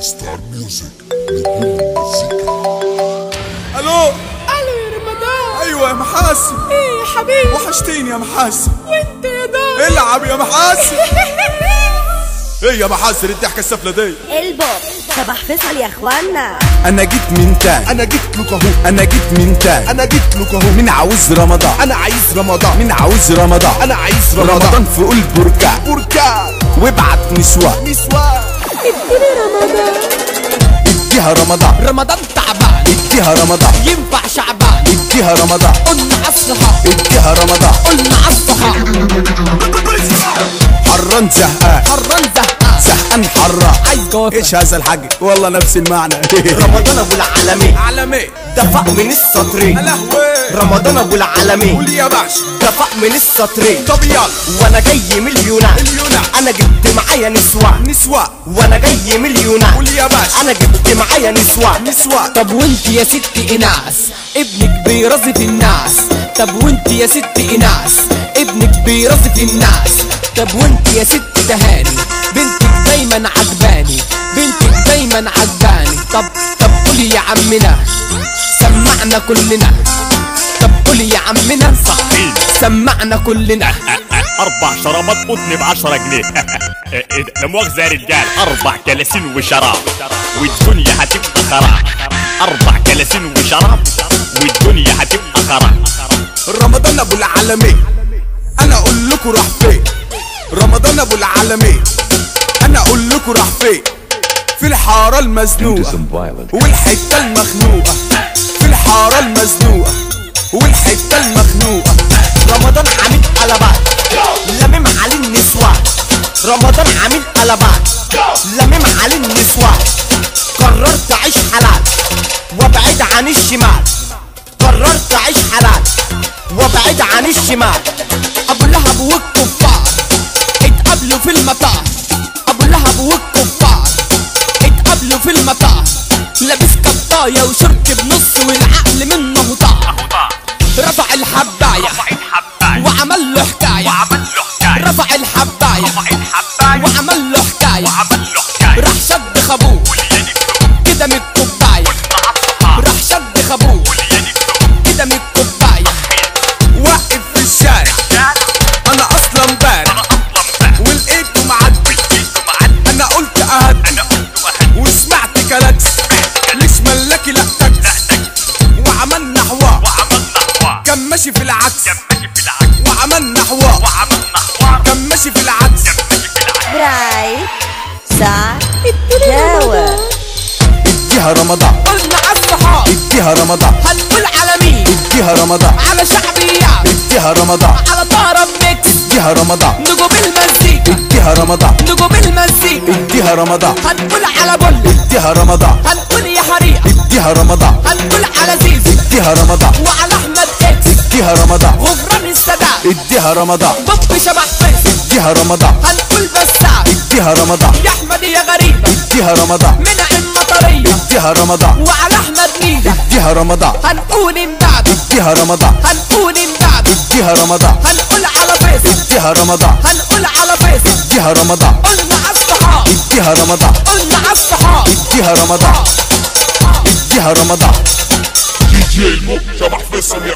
ستار ميوزك نجوم المزيكا. الو يا رمضان. ايوه يا محاسن. ايه يا حبيبي، وحشتيني يا محاسن. وانت يا دار العب يا محاسن. ايه يا محاسن الضحكه السفله دي؟ البوب صباح فيصل يا اخوانا. انا جيت من تاني، انا جيت لك اهو، انا جيت من تاني، انا جيت لك اهو. مين عاوز رمضان؟ انا عايز رمضان، مين عاوز رمضان؟ انا عايز رمضان رمضان. في قلب بركان بركان وابعت نسوان. نسوان اديني رمضان. اديها رمضان، رمضان تعبان اديها رمضان، ينفع شعبان. اديها رمضان، قلنا عالصحاب، اديها رمضان. قلنا عالصحاب. حران زهقان، حران زهقان، زهقان حران. عايز جوافة. ايش هذا الحق؟ والله نفس المعنى. رمضان ابو العالمين عالمي دفع من السطرين. لهوي رمضان ابو العالمين قول يا باشا. دفع من السطرين. طب يلا وانا جاي من اليونان، اليونان. انا جبت معايا نسوان. نسوان وانا جاي من اليونان، قول يا باشا. انا جبت معايا نسوان. نسوان طب وانت يا ست إناس ابنك بيرزف الناس. طب وانت يا ست إناس ابنك بيرزف الناس. طب وانت يا ست تهاني بنتك دايما عجباني، بنتك دايما عجباني. طب قولي يا عمنا سمعنا كلنا. طب قولي يا عمنا صحيح سمعنا كلنا. 4 شرابات قطن ب10 جنيه. لا مؤاخذة يا رجال، 4 كلاسين وشراب والدنيا هتبقى خراب. 4 كلاسين وشراب والدنيا هتبقى خراب. رمضان ابو العالمين انا اقول لكم راح فين. رمضان ابو العالمين انا اقول لكم راح فين. في الحاره المزنوقه والحته المخنوقه، في الحاره المزنوقه والحته المخنوقه. رمضان عامل قلبات لمم عليه النسوان. رمضان عامل قلبات لمم عليه النسوان. قررت اعيش حلال وابعد عن الشمال. قررت اعيش حلال وابعد عن الشمال. ابو لهب والكفار اتقابلوا في المطار. ابو لهب والكفار اتقابلوا في المطار. لابس كبايه وشرط بنص والعقل منه طار. رفع الحبايه وعمل له حكايه. رفع الحبايه وعمل له حكايه. راح شد خابوه كده من الكوبايه. راح شد خابوه كده من الكوبايه. واقف في الشارع انا اصلا بارع ولقيته معدي انا قلت اهدي وسمعت كلاكس ليش ملاكي لا تاكس. وعملنا حوار كان ماشي في العكس. وعملنا حوار كان ماشي في العكس. براي ساعة اديني رمضان. اديها رمضان، قلنا عالصحاب، اديها رمضان، هنقول على مين؟ اديها رمضان، على شعبيات، اديها رمضان، على طرب ميكس، اديها رمضان، نجوم المزيكا، اديها رمضان، نجوم المزيكا. اديها رمضان، هنقول على بل، اديها رمضان، هنقول يا حريق، اديها رمضان، هنقول على زيزو اديها رمضان، وعلى احمد اكس، اديها رمضان، غفران السادات، اديها رمضان، بوب شبح فيس، اديها رمضان، هنقول بسام، اديها رمضان، يا احمد يا غريبة، اديها رمضان، منعم مطرية، اديها رمضان، وعلى احمد ميدة، اديها رمضان، هنقول امداد، اديها رمضان، هنقول امداد، اديها رمضان، هنقول على فيس، اديها رمضان، هنقول على فيس. اديها رمضان، قلنا عالصحاب، اديها رمضان، قلنا عالصحاب، اديها رمضان، اديها رمضان. دي جي الموب شبح فيصل يا